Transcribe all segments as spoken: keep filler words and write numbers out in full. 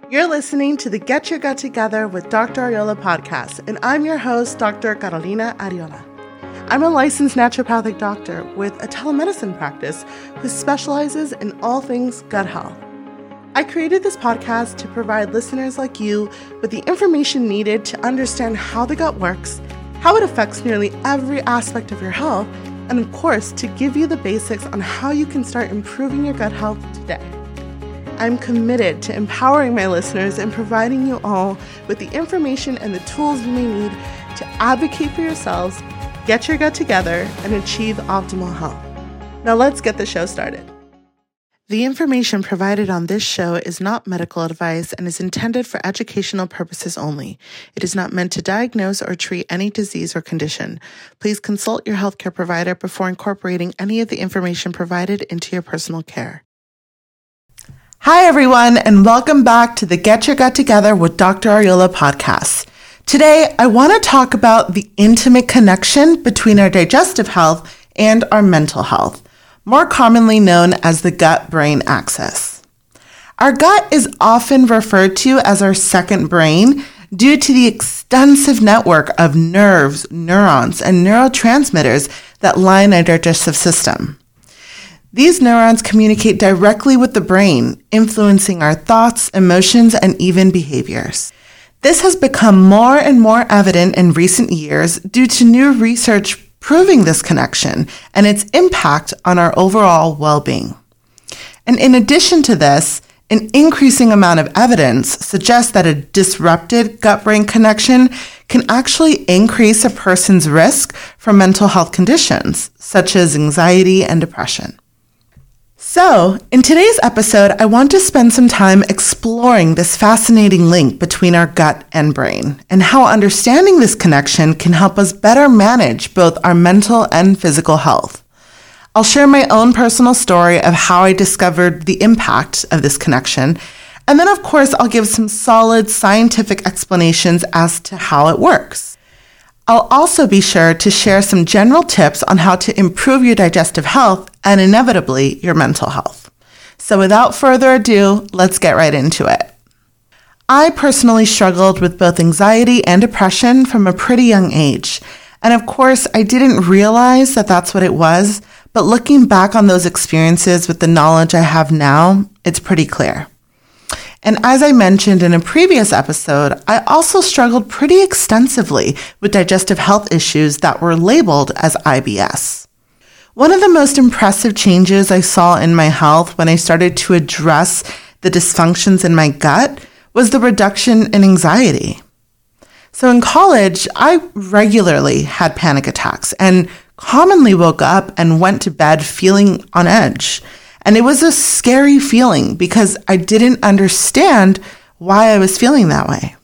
You're listening to the Get Your Gut Together with Doctor Ariola podcast, and I'm your host, Doctor Carolina Ariola. I'm a licensed naturopathic doctor with a telemedicine practice who specializes in all things gut health. I created this podcast to provide listeners like you with the information needed to understand how the gut works, how it affects nearly every aspect of your health, and of course, to give you the basics on how you can start improving your gut health today. I'm committed to empowering my listeners and providing you all with the information and the tools you may need to advocate for yourselves, get your gut together, and achieve optimal health. Now let's get the show started. The information provided on this show is not medical advice and is intended for educational purposes only. It is not meant to diagnose or treat any disease or condition. Please consult your healthcare provider before incorporating any of the information provided into your personal care. Hi, everyone, and welcome back to the Get Your Gut Together with Doctor Ariola podcast. Today, I want to talk about the intimate connection between our digestive health and our mental health, more commonly known as the gut-brain axis. Our gut is often referred to as our second brain due to the extensive network of nerves, neurons, and neurotransmitters that line our digestive system. These neurons communicate directly with the brain, influencing our thoughts, emotions, and even behaviors. This has become more and more evident in recent years due to new research proving this connection and its impact on our overall well-being. And in addition to this, an increasing amount of evidence suggests that a disrupted gut-brain connection can actually increase a person's risk for mental health conditions, such as anxiety and depression. So, in today's episode, I want to spend some time exploring this fascinating link between our gut and brain and how understanding this connection can help us better manage both our mental and physical health. I'll share my own personal story of how I discovered the impact of this connection, and then of course I'll give some solid scientific explanations as to how it works. I'll also be sure to share some general tips on how to improve your digestive health and inevitably your mental health. So without further ado, let's get right into it. I personally struggled with both anxiety and depression from a pretty young age. And of course, I didn't realize that that's what it was, but looking back on those experiences with the knowledge I have now, it's pretty clear. And as I mentioned in a previous episode, I also struggled pretty extensively with digestive health issues that were labeled as I B S. One of the most impressive changes I saw in my health when I started to address the dysfunctions in my gut was the reduction in anxiety. So in college, I regularly had panic attacks and commonly woke up and went to bed feeling on edge. And it was a scary feeling because I didn't understand why I was feeling that way.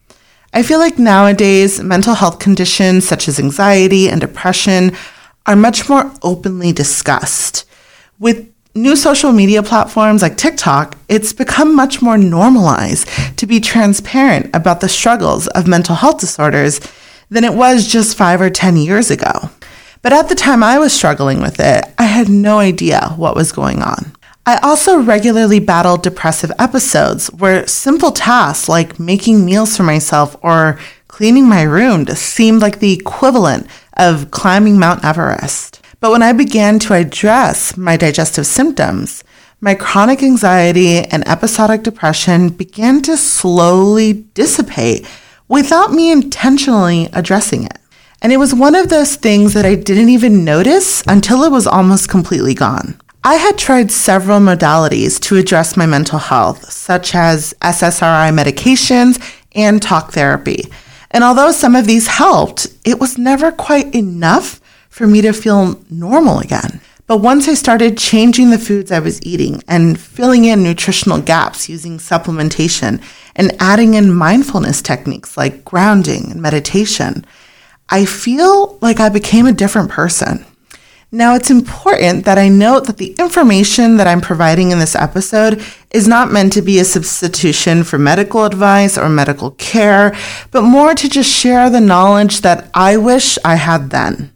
I feel like nowadays, mental health conditions such as anxiety and depression are much more openly discussed. With new social media platforms like TikTok, it's become much more normalized to be transparent about the struggles of mental health disorders than it was just five or ten years ago. But at the time I was struggling with it, I had no idea what was going on. I also regularly battled depressive episodes where simple tasks like making meals for myself or cleaning my room just seemed like the equivalent of climbing Mount Everest. But when I began to address my digestive symptoms, my chronic anxiety and episodic depression began to slowly dissipate without me intentionally addressing it. And it was one of those things that I didn't even notice until it was almost completely gone. I had tried several modalities to address my mental health, such as S S R I medications and talk therapy. And although some of these helped, it was never quite enough for me to feel normal again. But once I started changing the foods I was eating and filling in nutritional gaps using supplementation and adding in mindfulness techniques like grounding and meditation, I feel like I became a different person. Now, it's important that I note that the information that I'm providing in this episode is not meant to be a substitution for medical advice or medical care, but more to just share the knowledge that I wish I had then.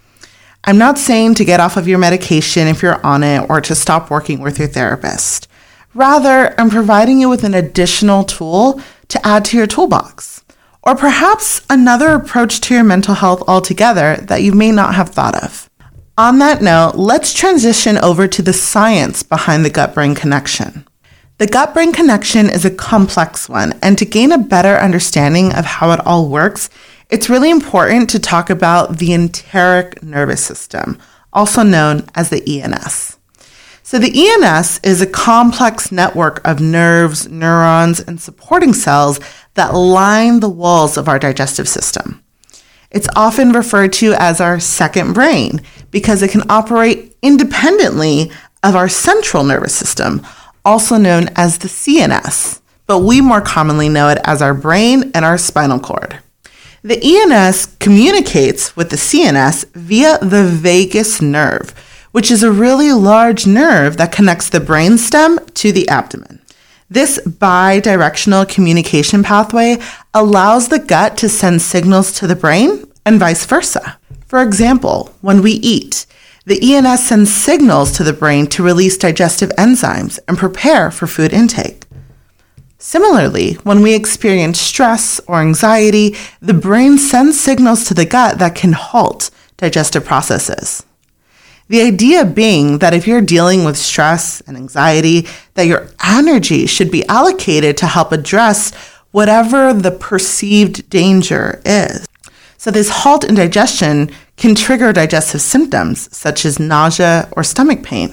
I'm not saying to get off of your medication if you're on it or to stop working with your therapist. Rather, I'm providing you with an additional tool to add to your toolbox, or perhaps another approach to your mental health altogether that you may not have thought of. On that note, let's transition over to the science behind the gut-brain connection. The gut-brain connection is a complex one, and to gain a better understanding of how it all works, it's really important to talk about the enteric nervous system, also known as the E N S. So the E N S is a complex network of nerves, neurons, and supporting cells that line the walls of our digestive system. It's often referred to as our second brain because it can operate independently of our central nervous system, also known as the C N S, but we more commonly know it as our brain and our spinal cord. The E N S communicates with the C N S via the vagus nerve, which is a really large nerve that connects the brainstem to the abdomen. This bidirectional communication pathway allows the gut to send signals to the brain and vice versa. For example, when we eat, the E N S sends signals to the brain to release digestive enzymes and prepare for food intake. Similarly, when we experience stress or anxiety, the brain sends signals to the gut that can halt digestive processes. The idea being that if you're dealing with stress and anxiety, that your energy should be allocated to help address whatever the perceived danger is. So this halt in digestion can trigger digestive symptoms such as nausea or stomach pain.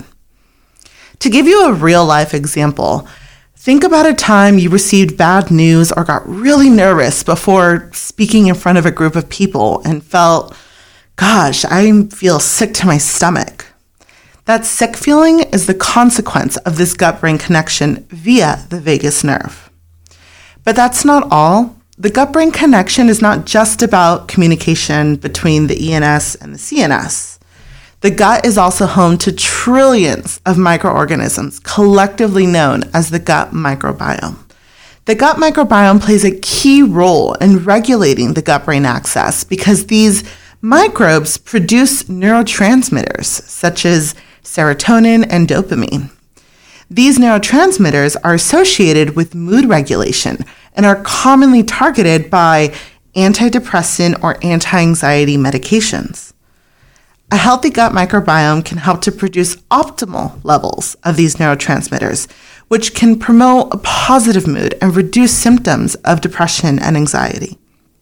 To give you a real-life example, think about a time you received bad news or got really nervous before speaking in front of a group of people and felt, gosh, I feel sick to my stomach. That sick feeling is the consequence of this gut-brain connection via the vagus nerve. But that's not all. The gut-brain connection is not just about communication between the E N S and the C N S. The gut is also home to trillions of microorganisms, collectively known as the gut microbiome. The gut microbiome plays a key role in regulating the gut-brain axis because these microbes produce neurotransmitters such as serotonin and dopamine. These neurotransmitters are associated with mood regulation and are commonly targeted by antidepressant or anti-anxiety medications. A healthy gut microbiome can help to produce optimal levels of these neurotransmitters, which can promote a positive mood and reduce symptoms of depression and anxiety.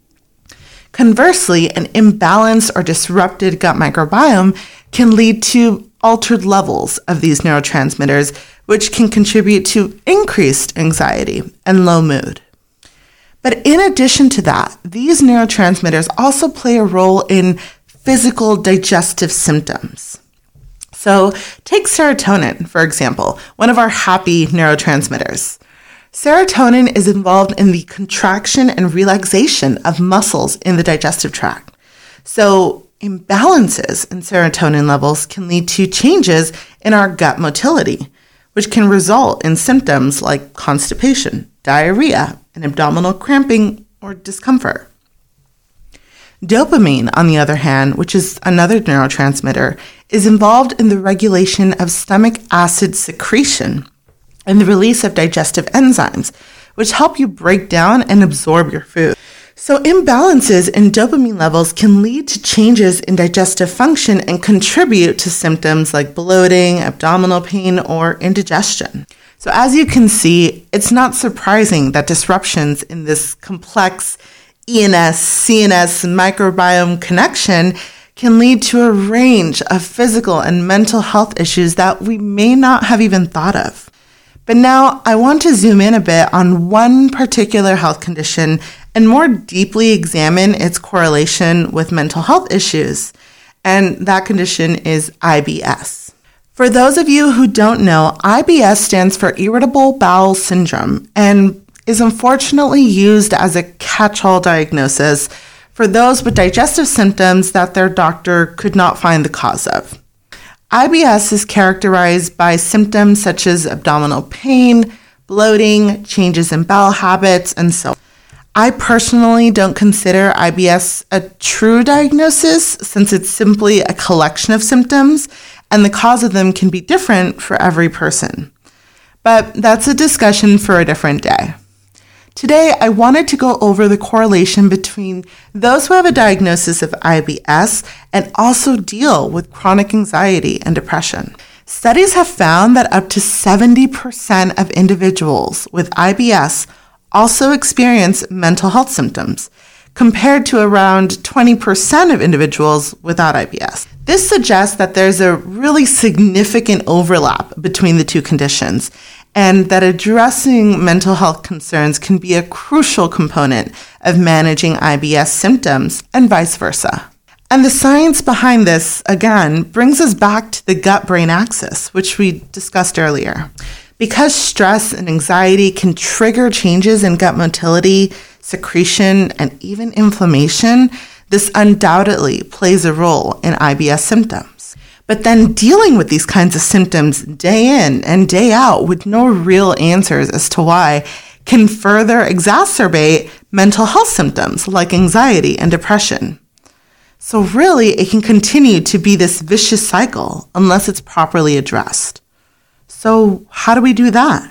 Conversely, an imbalanced or disrupted gut microbiome can lead to altered levels of these neurotransmitters, which can contribute to increased anxiety and low mood. But in addition to that, these neurotransmitters also play a role in physical digestive symptoms. So take serotonin, for example, one of our happy neurotransmitters. Serotonin is involved in the contraction and relaxation of muscles in the digestive tract. So imbalances in serotonin levels can lead to changes in our gut motility, which can result in symptoms like constipation, diarrhea, and abdominal cramping or discomfort. Dopamine, on the other hand, which is another neurotransmitter, is involved in the regulation of stomach acid secretion and the release of digestive enzymes, which help you break down and absorb your food. So imbalances in dopamine levels can lead to changes in digestive function and contribute to symptoms like bloating, abdominal pain, or indigestion. So as you can see, it's not surprising that disruptions in this complex E N S, C N S, microbiome connection can lead to a range of physical and mental health issues that we may not have even thought of. But now I want to zoom in a bit on one particular health condition and more deeply examine its correlation with mental health issues. And that condition is I B S. For those of you who don't know, I B S stands for Irritable Bowel Syndrome and is unfortunately used as a catch-all diagnosis for those with digestive symptoms that their doctor could not find the cause of. I B S is characterized by symptoms such as abdominal pain, bloating, changes in bowel habits, and so on. I personally don't consider I B S a true diagnosis since it's simply a collection of symptoms and the cause of them can be different for every person. But that's a discussion for a different day. Today, I wanted to go over the correlation between those who have a diagnosis of I B S and also deal with chronic anxiety and depression. Studies have found that up to seventy percent of individuals with I B S also experience mental health symptoms, compared to around twenty percent of individuals without I B S. This suggests that there's a really significant overlap between the two conditions, and that addressing mental health concerns can be a crucial component of managing I B S symptoms and vice versa. And the science behind this, again, brings us back to the gut-brain axis, which we discussed earlier. Because stress and anxiety can trigger changes in gut motility, secretion, and even inflammation, this undoubtedly plays a role in I B S symptoms. But then dealing with these kinds of symptoms day in and day out with no real answers as to why can further exacerbate mental health symptoms like anxiety and depression. So really, it can continue to be this vicious cycle unless it's properly addressed. So how do we do that?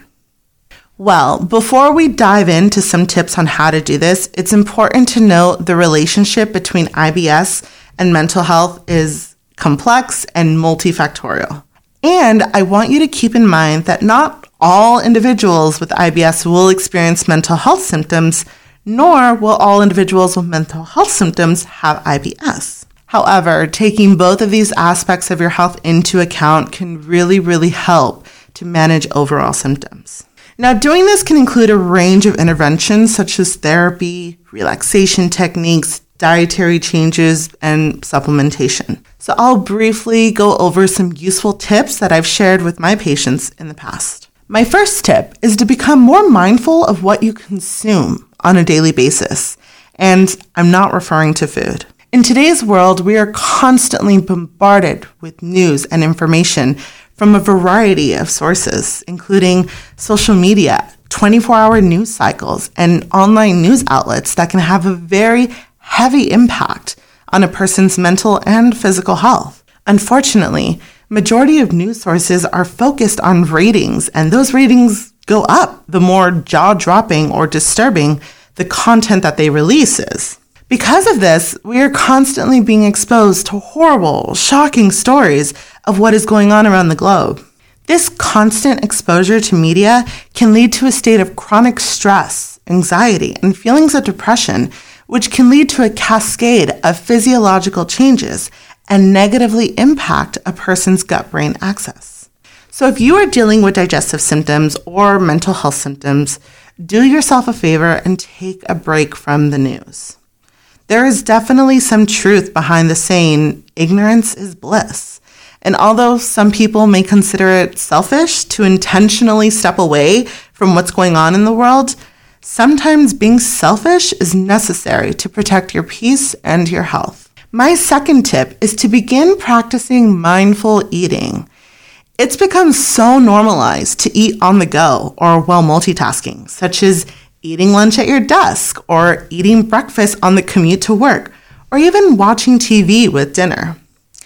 Well, before we dive into some tips on how to do this, it's important to note the relationship between I B S and mental health is complex and multifactorial. And I want you to keep in mind that not all individuals with I B S will experience mental health symptoms, nor will all individuals with mental health symptoms have I B S. However, taking both of these aspects of your health into account can really, really help to manage overall symptoms. Now, doing this can include a range of interventions such as therapy, relaxation techniques, dietary changes, and supplementation. So I'll briefly go over some useful tips that I've shared with my patients in the past. My first tip is to become more mindful of what you consume on a daily basis, and I'm not referring to food. In today's world, we are constantly bombarded with news and information from a variety of sources, including social media, twenty-four hour news cycles, and online news outlets that can have a very heavy impact on a person's mental and physical health. Unfortunately, majority of news sources are focused on ratings, and those ratings go up the more jaw-dropping or disturbing the content that they release is. Because of this, we are constantly being exposed to horrible, shocking stories of what is going on around the globe. This constant exposure to media can lead to a state of chronic stress, anxiety, and feelings of depression, which can lead to a cascade of physiological changes and negatively impact a person's gut-brain axis. So if you are dealing with digestive symptoms or mental health symptoms, do yourself a favor and take a break from the news. There is definitely some truth behind the saying, ignorance is bliss. And although some people may consider it selfish to intentionally step away from what's going on in the world, sometimes being selfish is necessary to protect your peace and your health. My second tip is to begin practicing mindful eating. It's become so normalized to eat on the go or while multitasking, such as eating lunch at your desk or eating breakfast on the commute to work, or even watching T V with dinner.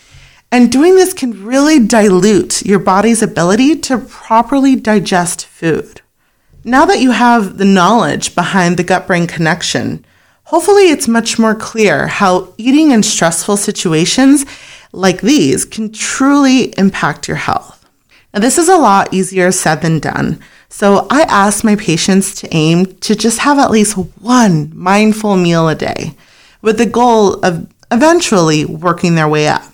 And doing this can really dilute your body's ability to properly digest food. Now that you have the knowledge behind the gut-brain connection, hopefully it's much more clear how eating in stressful situations like these can truly impact your health. Now, this is a lot easier said than done. So I ask my patients to aim to just have at least one mindful meal a day, with the goal of eventually working their way up.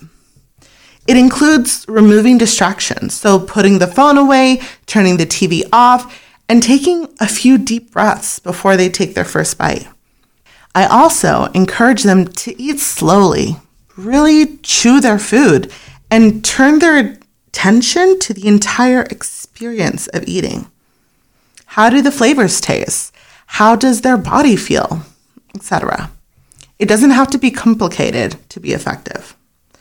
It includes removing distractions, so putting the phone away, turning the T V off, and taking a few deep breaths before they take their first bite. I also encourage them to eat slowly, really chew their food, and turn their attention to the entire experience of eating. How do the flavors taste? How does their body feel? et cetera. It doesn't have to be complicated to be effective.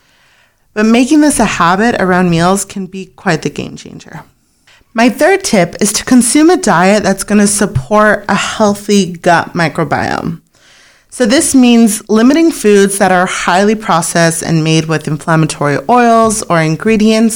But making this a habit around meals can be quite the game changer. My third tip is to consume a diet that's going to support a healthy gut microbiome. So this means limiting foods that are highly processed and made with inflammatory oils or ingredients,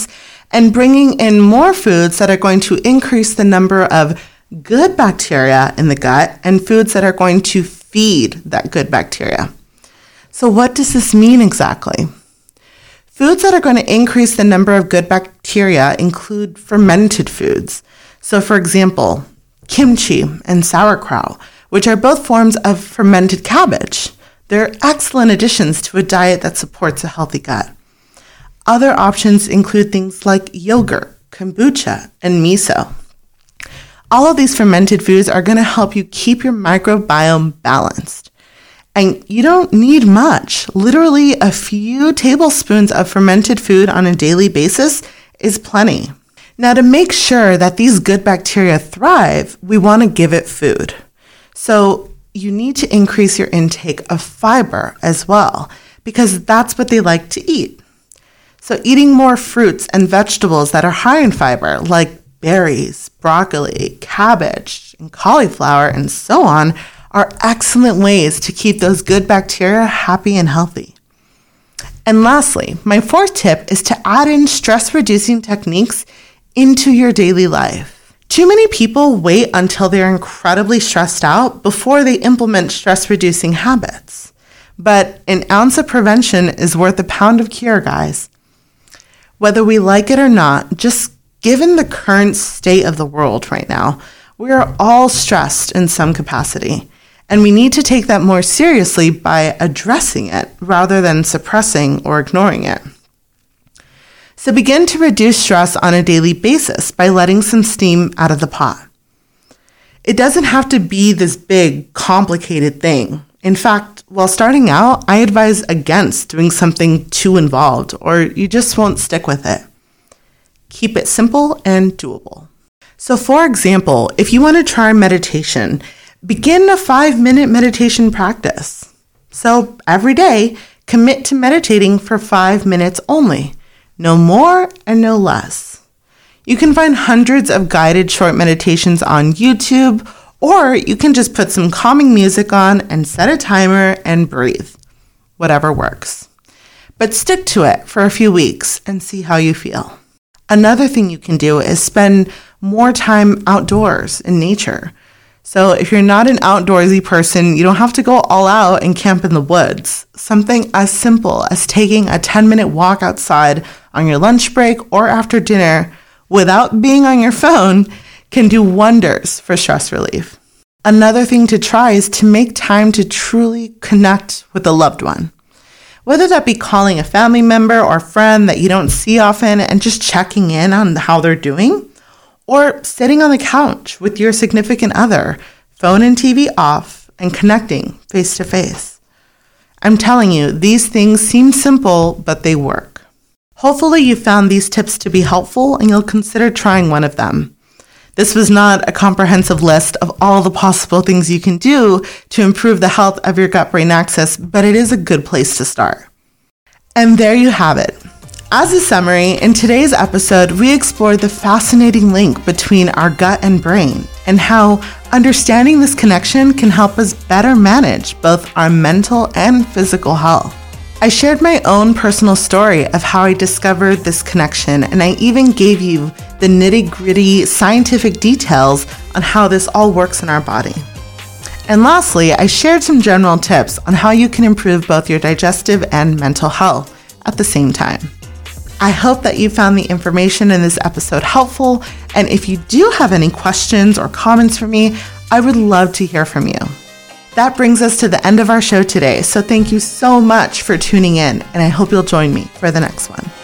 and bringing in more foods that are going to increase the number of good bacteria in the gut and foods that are going to feed that good bacteria. So what does this mean exactly? Foods that are going to increase the number of good bacteria include fermented foods. So for example, kimchi and sauerkraut, which are both forms of fermented cabbage. They're excellent additions to a diet that supports a healthy gut. Other options include things like yogurt, kombucha, and miso. All of these fermented foods are going to help you keep your microbiome balanced. And you don't need much. Literally a few tablespoons of fermented food on a daily basis is plenty. Now, to make sure that these good bacteria thrive, we want to give it food. So you need to increase your intake of fiber as well, because that's what they like to eat. So eating more fruits and vegetables that are high in fiber, like berries, broccoli, cabbage, and cauliflower, and so on, are excellent ways to keep those good bacteria happy and healthy. And lastly, my fourth tip is to add in stress-reducing techniques into your daily life. Too many people wait until they're incredibly stressed out before they implement stress-reducing habits. But an ounce of prevention is worth a pound of cure, guys. Whether we like it or not, just given the current state of the world right now, we are all stressed in some capacity. And we need to take that more seriously by addressing it rather than suppressing or ignoring it. So begin to reduce stress on a daily basis by letting some steam out of the pot. It doesn't have to be this big, complicated thing. In fact, while starting out, I advise against doing something too involved, or you just won't stick with it. Keep it simple and doable. So for example, if you want to try meditation, begin a five-minute meditation practice. So every day, commit to meditating for five minutes only. No more and no less. You can find hundreds of guided short meditations on YouTube, or you can just put some calming music on and set a timer and breathe. Whatever works. But stick to it for a few weeks and see how you feel. Another thing you can do is spend more time outdoors in nature. So if you're not an outdoorsy person, you don't have to go all out and camp in the woods. Something as simple as taking a ten-minute walk outside on your lunch break or after dinner without being on your phone can do wonders for stress relief. Another thing to try is to make time to truly connect with a loved one. Whether that be calling a family member or friend that you don't see often and just checking in on how they're doing, or sitting on the couch with your significant other, phone and T V off, and connecting face to face. I'm telling you, these things seem simple, but they work. Hopefully you found these tips to be helpful and you'll consider trying one of them. This was not a comprehensive list of all the possible things you can do to improve the health of your gut-brain axis, but it is a good place to start. And there you have it. As a summary, in today's episode, we explored the fascinating link between our gut and brain and how understanding this connection can help us better manage both our mental and physical health. I shared my own personal story of how I discovered this connection, and I even gave you the nitty-gritty scientific details on how this all works in our body. And lastly, I shared some general tips on how you can improve both your digestive and mental health at the same time. I hope that you found the information in this episode helpful, and if you do have any questions or comments for me, I would love to hear from you. That brings us to the end of our show today, so thank you so much for tuning in, and I hope you'll join me for the next one.